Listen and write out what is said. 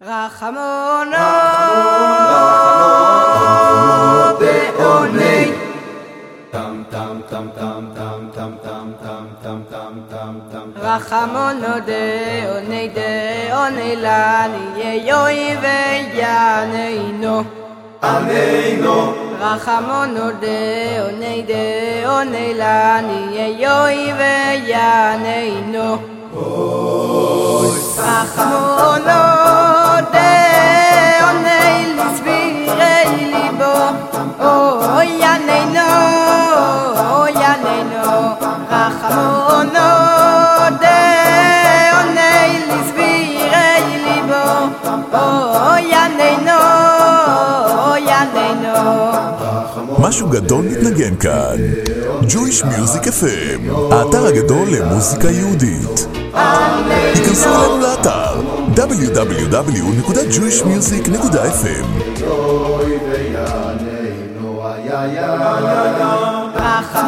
רחמונו בעוני טם טם טם טם טם טם טם טם טם טם טם טם רחמונו דעוני לני יוי ויעננו עננו רחמונו דעוני לני יוי ויעננו רחמונו דעוני לסבירי ליבו אוי יעננו רחמונו דעוני לסבירי ליבו אוי יעננו משהו גדול מתנגן כאן. Jewish Music FM, האתר הגדול למוזיקה יהודית. היכנסו אלינו לאתר www.jewishmusic.fm.